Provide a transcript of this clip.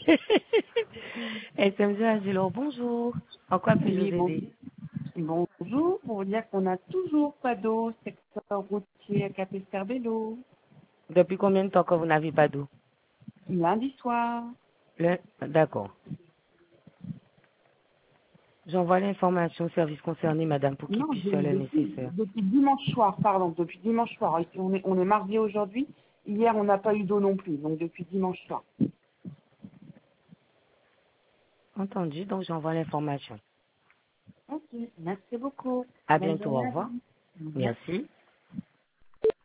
SMG Angelo, bonjour. En quoi puis-je Oui, vous aider? bonjour, pour vous dire qu'on n'a toujours pas d'eau, secteur routier à Capesterre-Belle-Eau. Depuis combien de temps que vous n'avez pas d'eau? Lundi soir. D'accord. J'envoie l'information au service concerné, madame, pour qu'il Non, puisse faire le nécessaire. depuis dimanche soir, pardon, depuis dimanche soir. Ici, on est mardi aujourd'hui. Hier, on n'a pas eu d'eau non plus, donc depuis dimanche soir. Entendu, donc j'envoie l'information. Ok, merci beaucoup. À Bonne bientôt, au journée à revoir. vous. Au revoir. Merci.